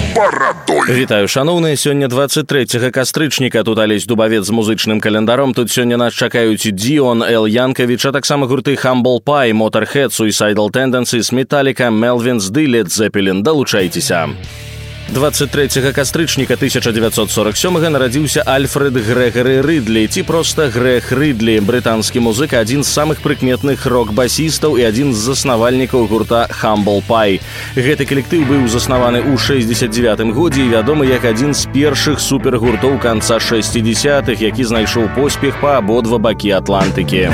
барадой. Вітаю, шаноўныя, сёння 23 кастрычніка. Тут Алесь Дубавец з музычным календаром. Тут сёння нас чакаюць Дион, Эл Янкович, а таксама гурты Humble Pie, Motorhead, Suicidal Tendencies, Metallica, Melvins ды Led Zeppelin. Далучайцеся. 23 кастрычніка 1947 нарадзіўся Альфред Грэгары Рыдлі, ці проста Грэг Рыдлі, брытанскі музыка, адзін з самых прыкметных рок-басістаў і адзін з заснавальнікаў гурта Humble Pie. Гэты калектыў быў заснаваны ў 69 годзе і вядомы як адзін з першых супергуртоў канца 60-х, які знайшоў поспех па абодва бакі Атлантыкі.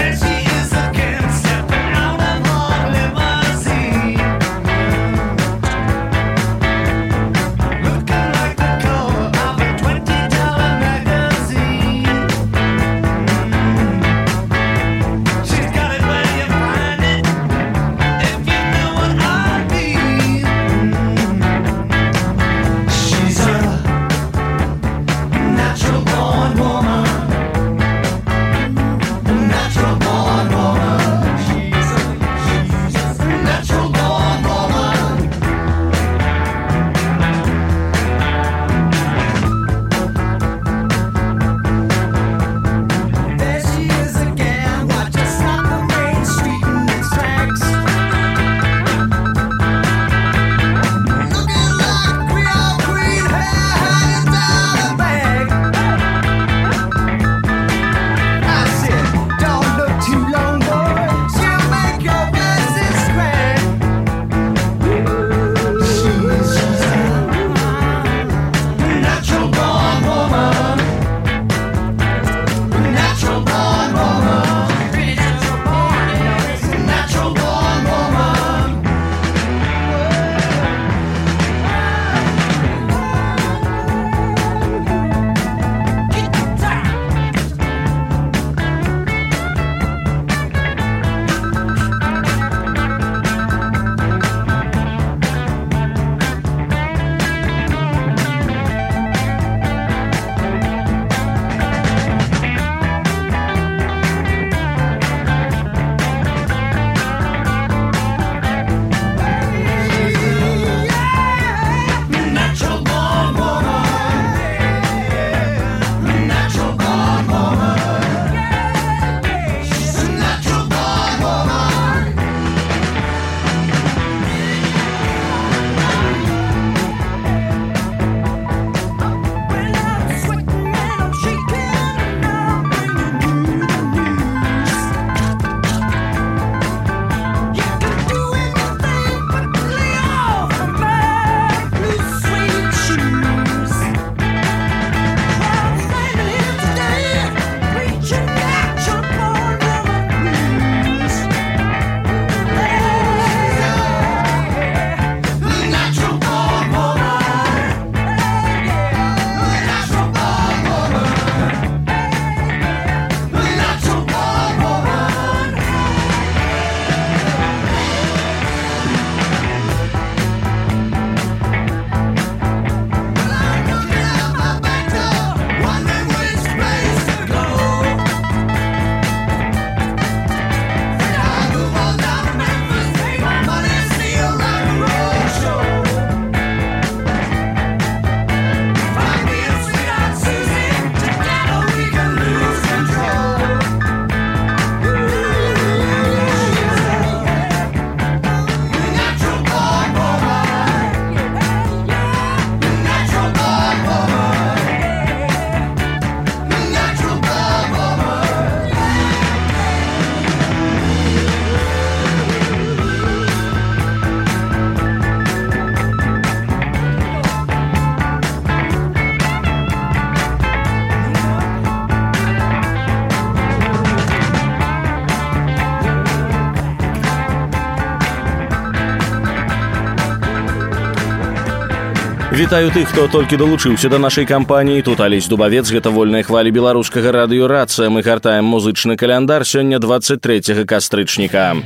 Вітаю тых, хто толькі далучыўся да нашай кампаніі. Тут Алесь Дубавец, гэта вольныя хвалі беларускага радыё «Рацыя». Мы гартаем музычны каляндар сёння 23 кастрычніка.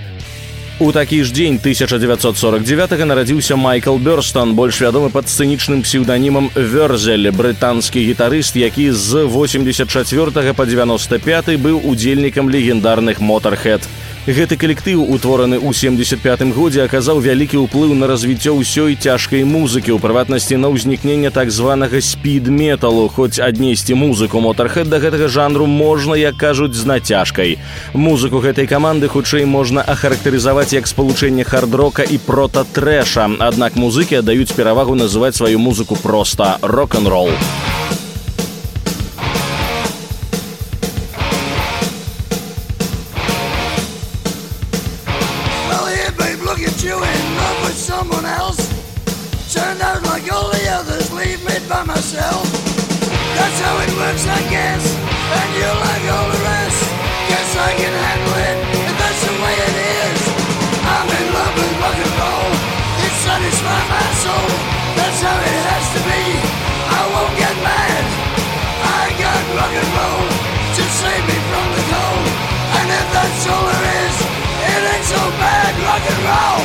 У такі ж дзень 1949 нарадзіўся Майкл Бёрстон, больш вядомы пад сцэнічным псеўданімам Вёрзель, брытанскі гітарыст, які з 84 па 95 быў удзельнікам легендарных Motorhead. Гэты калектыў, утвораны ў 75-м годзе, аказаў вялікі ўплыў на развіццё ўсёй цяжкай музыкі, у прыватнасці на ўзнікненне так званага спід-металу, хоць аднесці музыку Motorhead да гэтага жанру можна, як кажуць, з нацяжкай. Музыку гэтай каманды хутчэй можна ахарактарызаваць як спалучэнне хард-рока і прота-трэша, аднак музыкі аддаюць перавагу называць сваю музыку проста рок-н-рол. Someone else turned out like all the others, leave me by myself. That's how it works, I guess, and you're like all the rest. Guess I can handle it, and that's the way it is. I'm in love with rock and roll, it satisfies my soul. That's how it has to be, I won't get mad. I got rock and roll to save me from the cold, and if that's all there is, it ain't so bad, rock and roll.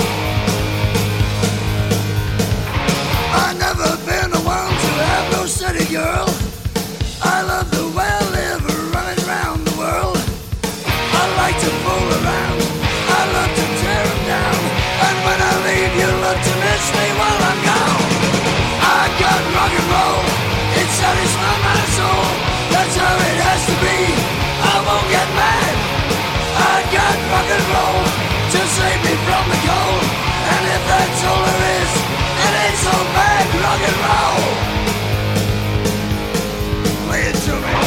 I've never been the one to have no steady girl. I love the way I live, running around the world. I like to fool around, I love to tear them down, and when I leave you love to miss me while I'm gone. I got rock and roll, it satisfies my soul. That's how it has to be, I won't get mad. I got rock and roll to save me from the cold, and if that's all there is, it ain't so bad, rock and roll. Play it to me.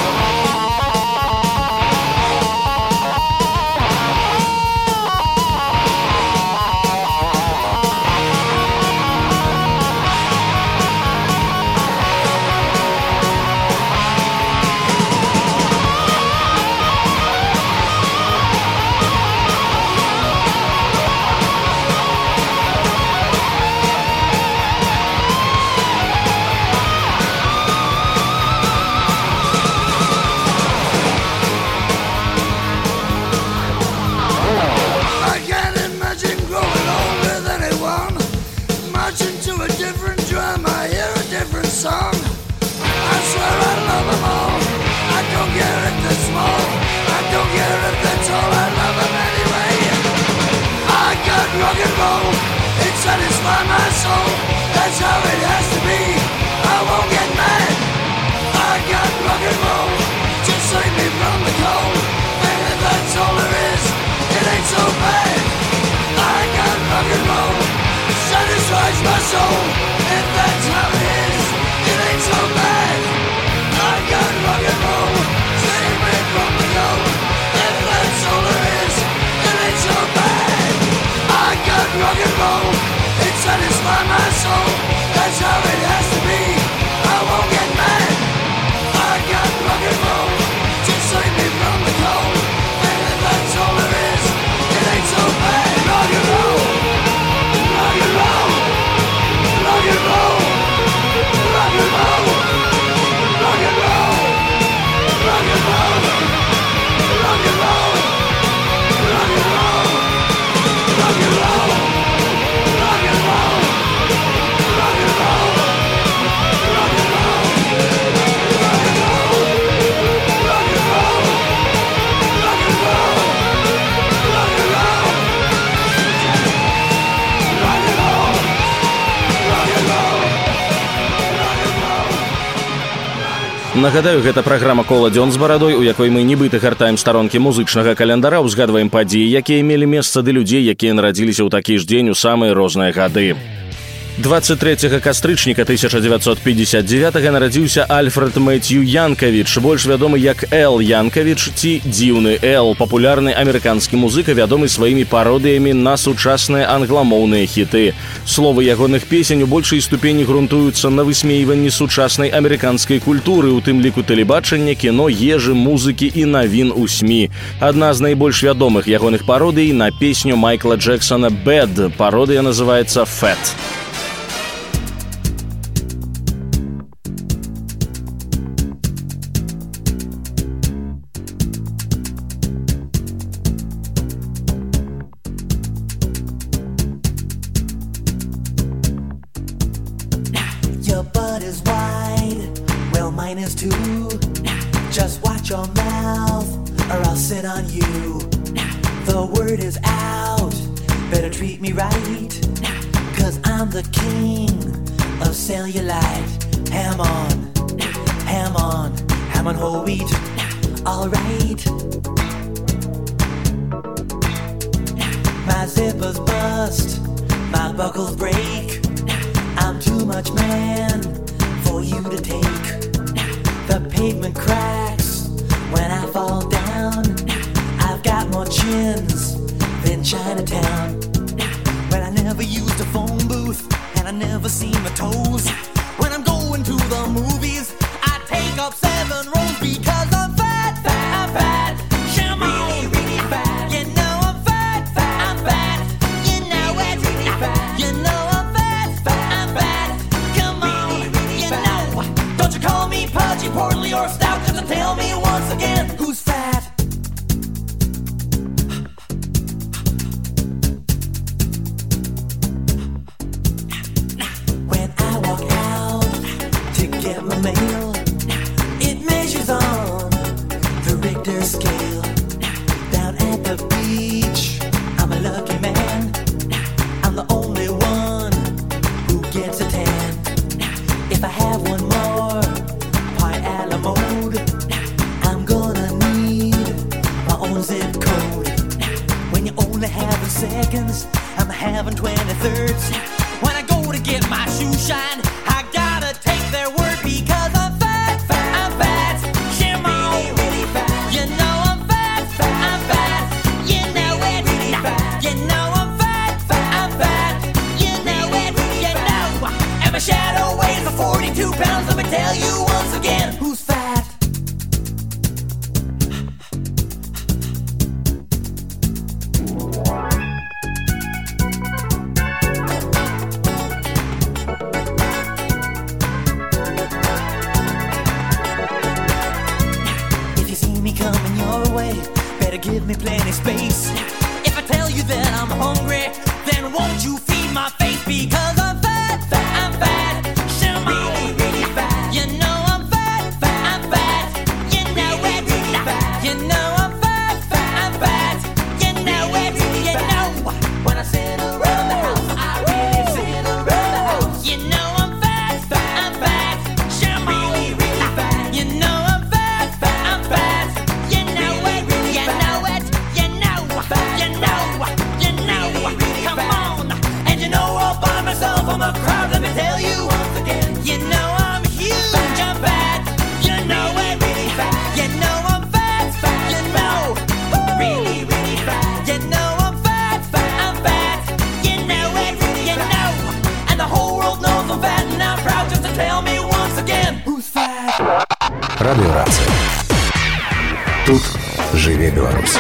Song. I swear I love them all. I don't care if they're small, I don't care if they're tall, I love them anyway. I got rock and roll, it satisfies my soul. That's how it has to be, I won't get mad. I got rock and roll to save me from the cold, and if that's all there is, it ain't so bad. I got rock and roll, it satisfies my soul. If that's how it is, it ain't so bad. I got rock and roll, save me from the cold. If that's all there is, it ain't so bad. I got rock and roll, it satisfies my soul. That's how it has to be, I won't get mad. I got rock and roll to save me from the cold, and if that's all there is, it ain't so bad. Rock and roll, rock and roll, rock and roll, rock and roll, rock and roll, rock and roll, rock and roll, rock and roll, rock and roll, rock and roll, rock and roll, rock and roll, rock and roll, rock and roll, rock and roll, rock and roll, rock and roll, rock and roll. Нагадаю, гэта праграма «Кола дзён з барадой», у якой мы нібыта гартаем старонкі музычнага календара, узгадваем падзеі, якія мелі месца, ды людзей, якія нарадзіліся ў такі ж дзень у самыя розныя гады. 23 кастрычніка 1959 нарадзіўся Альфред Мэцью Янкавіч, больш вядомы як Эл Янкавіч ці Дзіўны Эл, папулярны амерыканскі музыка, вядомы сваімі пародыямі на сучасныя англамоўныя хіты. Словы ягоных песень у большай ступені грунтуюцца на высмейванні сучаснай амерыканскай культуры, у тым ліку тэлебачання, кіно, ежы, музыкі і навін у СМІ. Адна з найбольш вядомых ягоных пародый на песню Майкла Джексона «Bad». Пародыя называецца «Fat». Your butt is wide, well mine is too. Just watch your mouth or I'll sit on you. The word is out, better treat me right, 'cause I'm the king of cellulite. Ham on, ham on, ham on whole wheat, alright. My zippers bust, my buckles break, I'm too much man for you to take. The pavement cracks when I fall down, I've got more chins than Chinatown. But I never used a phone booth, and I never seen my toes. When I'm going to the movies, I take up 7 rows because I'm fat, fat, I'm fat. Come on, really, really fat. You know I'm fat, fat, I'm fat. You know it, really fat. You know I'm fat, fat, I'm fat. Come on, really, really you fat. Know. Don't you call me pudgy, portly, or stout, 'cause tell me once again who's fat. When I walk out to get my mail, it measures on the Richter scale. Down at the beach, I'm a lucky man. I'm the only one who gets a tan. If I have one more pie a la mode, I'm gonna need my own zip code. When you only have the seconds, I'm having 23rds. When I go to get my shoe shine, I gotta take their word because I'm fat, fat, I'm fat. Come on, really fat. You know I'm fat, fat, I'm fat. You know it, really fat. You know I'm fat, fat, I'm fat. You know it, you know. And my shadow weighs 42 pounds. Let me tell you once again who's fat. If you see me coming your way, better give me plenty space. If I tell you that I'm hungry, then won't you feed my face because I'm fat, fat, I'm fat. Come on, really, really fat. You know I'm fat, fat, I'm fat. You know it, really fat. You know I'm fat, fat, I'm fat. You know it, you know. When I sit around the house, I really sit around the house. You know I'm fat, fat, I'm fat. Come on, really fat. You know I'm fat, fat, I'm fat. You know it, you know it, you know. You know, you know. Come on, and you know all by myself I'm a crowd. Let me tell you once again. You know I'm huge, I'm fat. You know it, really fat. You know I'm fat, fat. You know, really, really fat. You know I'm fat, fat, I'm fat. You know it, you know. And the whole world knows I'm fat, and I'm proud just to tell me once again who's fat. Радиорация. Тут живе Беларусь.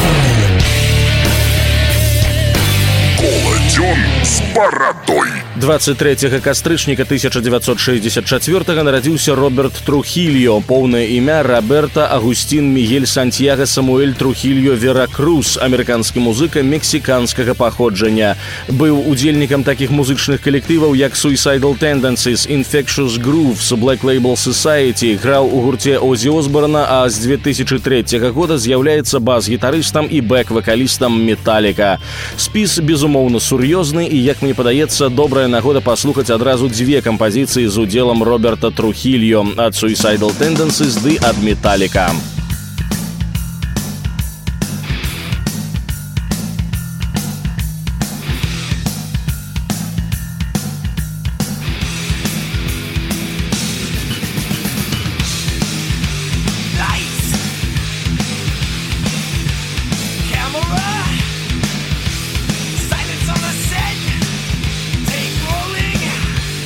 Колодзён з барадой. 23 кастрычніка 1964 нарадзіўся Роберт Трухільо, поўнае імя Роберто Агустин Мигель Сантьяго Самуэль Трухільо Веракрус, амерыканскі музыка мексіканскага паходжання. Быў удзельнікам такіх музычных калектываў, як Suicidal Tendencies, Infectious Grooves, Black Label Society, граў у гурце Озі Осборна, а з 2003 года з'яўляецца бас-гітарыстам і бэк-вакалістам Металліка. Спіс, безумоўна, сур'ёзны і, як мне падаецца, добрая нагода паслухаць адразу 2 кампазіцыі з удзелам Роберта Трухільо ад Suicidal Tendencies ды ад Металліка.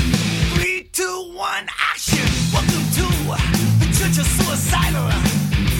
Action! Welcome to the Church of Suicidal.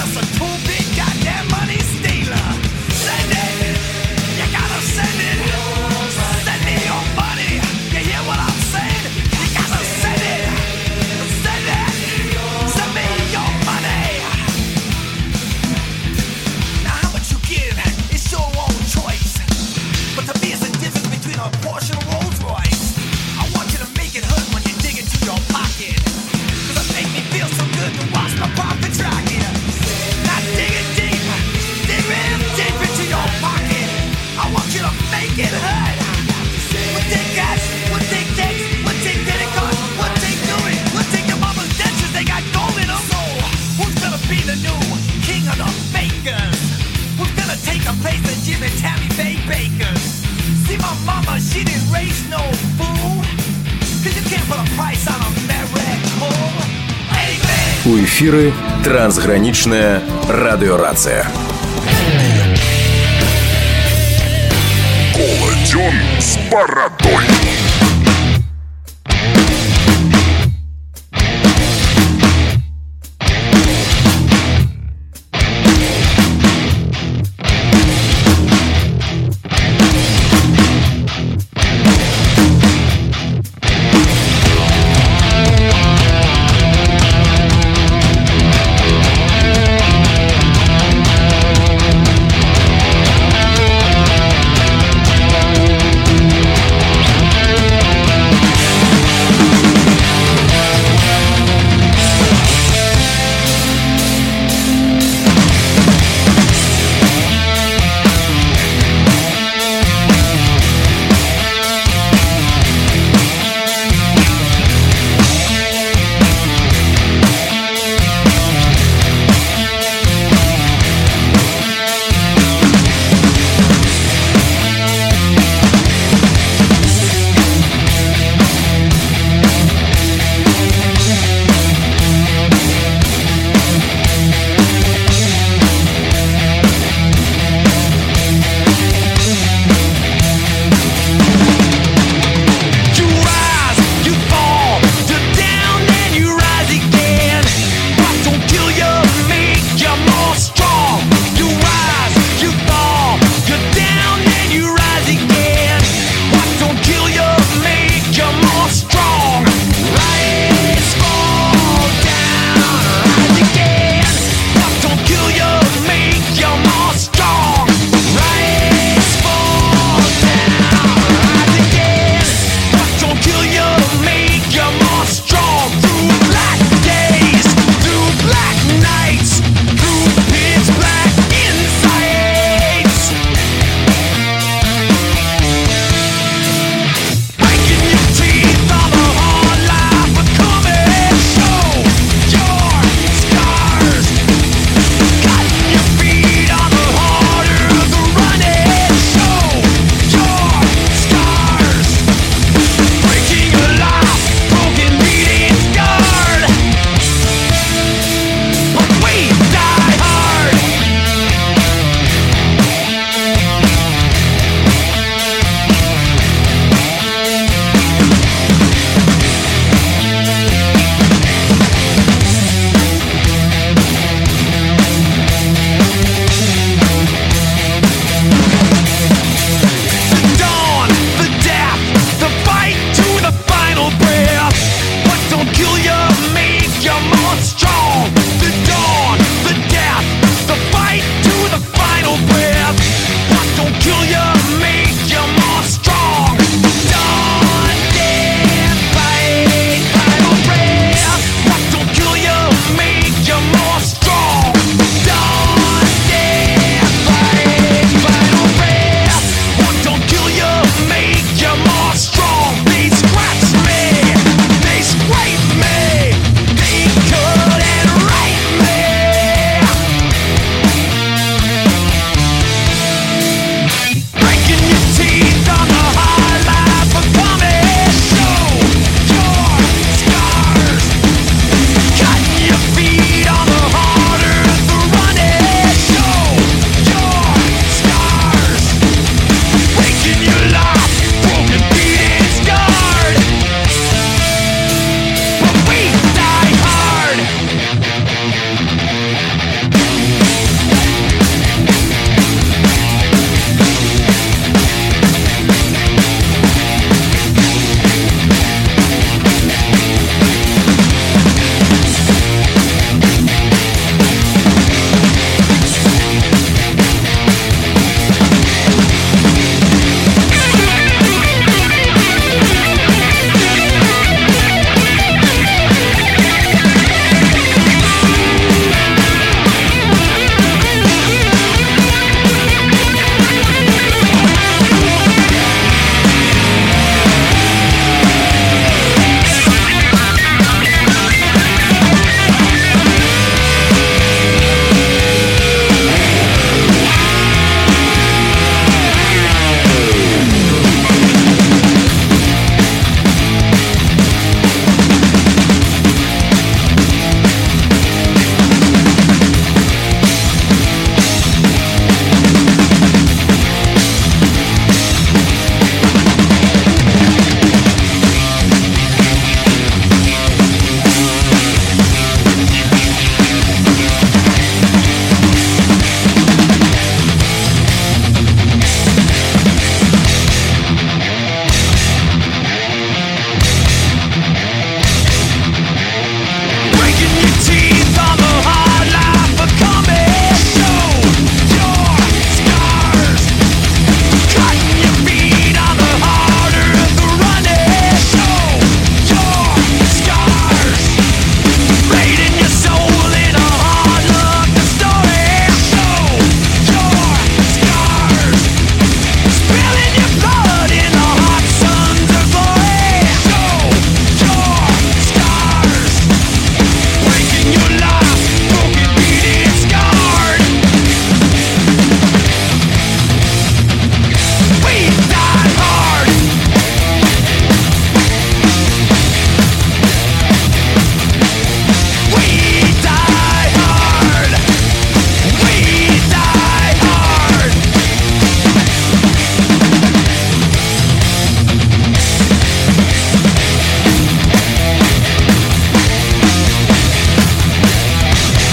just a cool big goddamn money stealer. Send it, you gotta send it. Send me your money. You hear what I'm saying? You gotta send it. Send it. Send me your money. Now how much you give, it's your own choice. But to me it's the difference between a Porsche and a Rolls Royce. I want you to make it hurt when you dig into your pocket. Cause it make me feel so good to watch my profits rocket. Now dig it deep, dig real deep into your pocket. I want you to make it hurt. We'll take cash, we'll take dicks, we'll take credit cards, we'll take jewelry, we'll take your mama's dentures, they got gold in them. So, who's gonna be the new king of the fakers? Who's gonna take the place of Jim and Tammy Faye Bakers? See my mama, she didn't raise no fool. Cause you can't put a price on a miracle. Amen. У эфиры трансграничная радиорация. Колоден с бородой.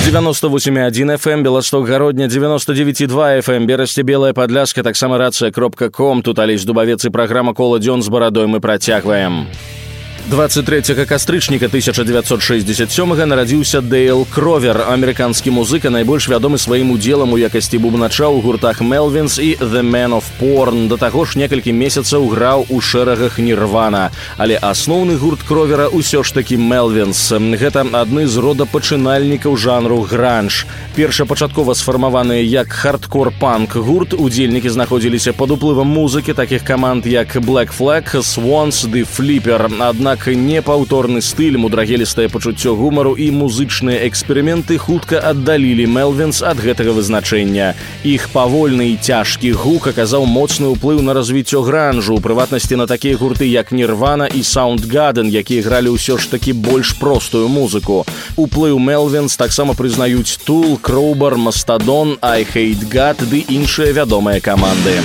98,1 FM, Белосток-Гародня, 99,2 FM, Берасце, Белая Падляшка, таксама рацыя.com. Тут Алесь Дубавец і праграма «Кола дзён з барадой» мы працягваем. 23 кастрычніка 1967 нарадзіўся Дейл Кровер, амерыканскі музыка, найбольш вядомы сваім удзелам у якасці бубнача ў гуртах Melvins і The Men of Porn. Да таго ж некалькі месяцаў граў у шэрагах Нірвана. Але асноўны гурт Кровера ўсё ж такі Melvins. Гэта адны з родапачынальнікаў жанру гранж. Першапачаткова сфармаваны як хардкор-панк гурт, удзельнікі знаходзіліся пад уплывам музыкі такіх каманд як Black Flag, Swans, The Flipper. Аднак непаўторны стыль, мудрагелістае пачуццё гумару і музычныя эксперыменты хутка аддалілі Melvins ад гэтага вызначэння. Іх павольны і цяжкі гук аказаў моцны ўплыў на развіццё гранжу, у прыватнасці на такія гурты як Nirvana і Soundgarden, якія гралі ўсё ж такі больш простую музыку. Уплыў Melvins таксама прызнаюць Tool, Crowbar, Mastodon, I Hate God ды іншыя вядомыя каманды.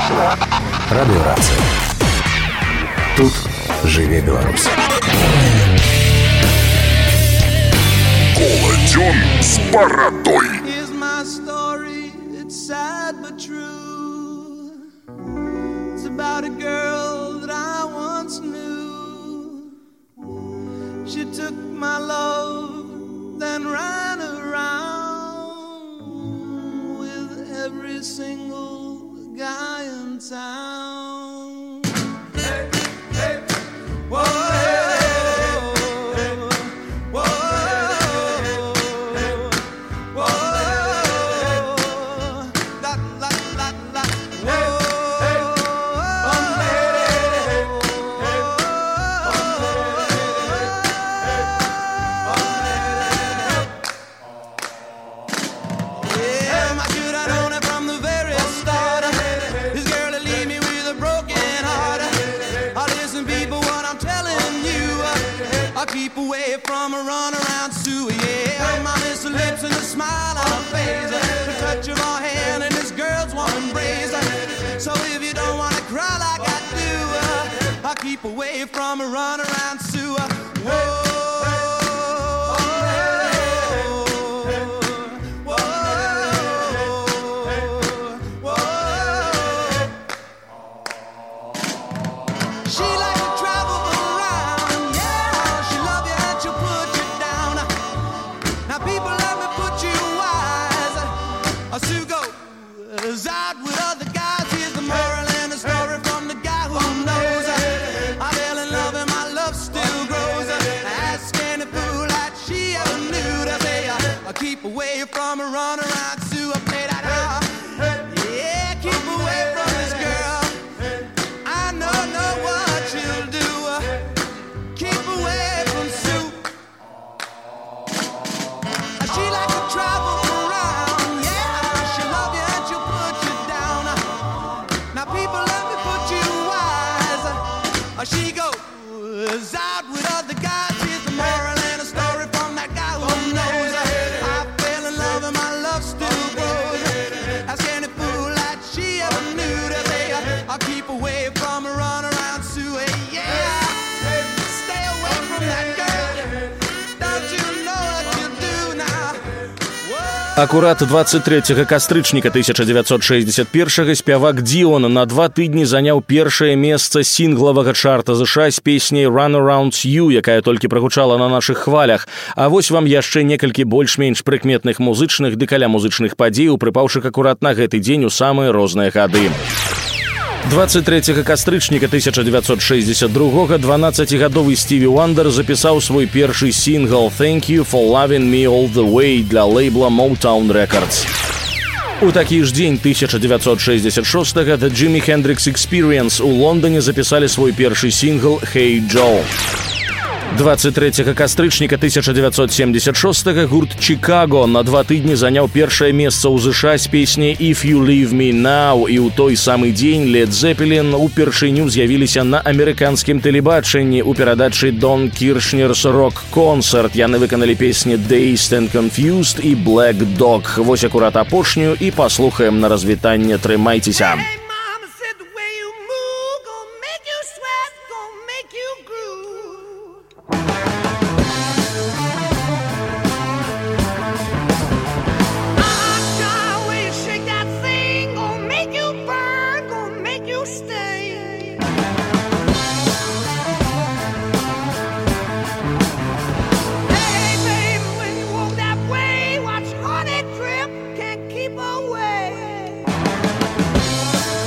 Радиорация. Тут жыве Беларусь. Колодён с бородой. Here's my story, it's sad but true. It's about a girl that I once knew. She took my love, then ran around with every single guy in town. Hey, hey, whoa, whoa, whoa, la, la, la, la, whoa. Yeah, I should have known it from the very start. This girl will leave me with a broken heart. Listen, people, what I'm telling you, I'll keep away from a run around Sue. Yeah, my miss her lips and a smile on her face, the touch of her hand and this girl's warm embrace. So if you don't wanna cry like I do, I'll keep away from a run around Sue. Whoa. She likes to travel around, yeah. She love you and she'll put you down. Now people, let me put you wise. Sue goes out with other guys. Here's the moral and the story from the guy who knows. I fell in love and my love still grows. Ask any fool that she ever knew to say, I keep away from a run around Sue. I play that out. Yeah, keep away from this girl. I know what you'll do. Keep away from Sue. She likes to travel around, yeah. She'll love you and she'll put you down. Now people, let me put you wise. She goes out with other guys. Here's the moral and a story from that guy who knows. I fell in love and my love still grows. Ask any fool that she ever knew to say, I'll keep away from a run around Sue. Yeah, stay away from that girl. Don't you know what you do now? Whoa. Акурат 23 кастрычніка 1961 спявак Діон на 2 тыдні заняў першае месца сінглавага чарта ЗША з песняй «Run Around You», якая толькі прагучала на нашых хвалях. А вось вам яшчэ некалькі больш-менш прыкметных музычных ды каля музычных падзей, прыпаўшых акурат на гэты дзень у самыя розныя гады. 23 кастрычніка 1962 12-гадовы Стіві Уандер запісаў свой першы сінгл «Thank You for Loving Me All the Way» для лейбла Motown Records. У такі ж дзень 1966 The Jimi Hendrix Experience у Лондоне запісалі свой першы сінгл «Hey Joe». 23 кастрычніка 1976 гурт «Чикаго» на 2 тыдні заняў першае месца ў ЗША з песняй «If You Leave Me Now», і ў той самы дзень Led Zeppelin упершыню з'явіліся на амерыканскім тэлебачанні ў перадачы «Don Kirshner's Rock Concert». Яны выканалі песні «Dazed and Confused» і «Black Dog». Вось акурат апошнюю і паслухаем на развітанне. Трымайцеся. Hey, mama said the way you move gon' make you sweat, gon' make you groove. Way you shake that thing gon' make you burn, gon' make you stay. Hey, baby, when you walk that way, watch honey drip, can't keep away.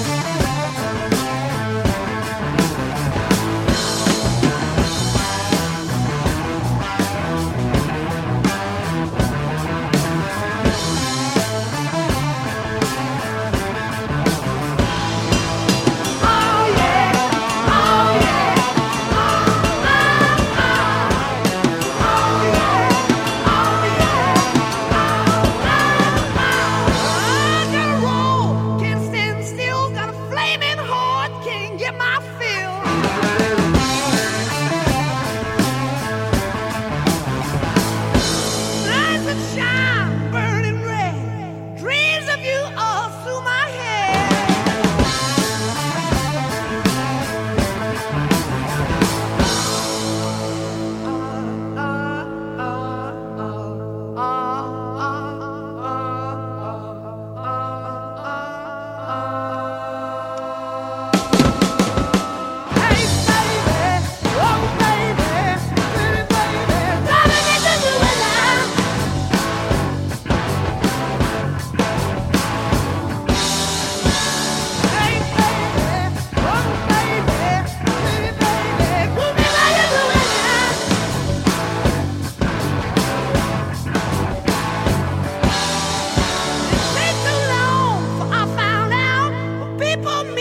for me.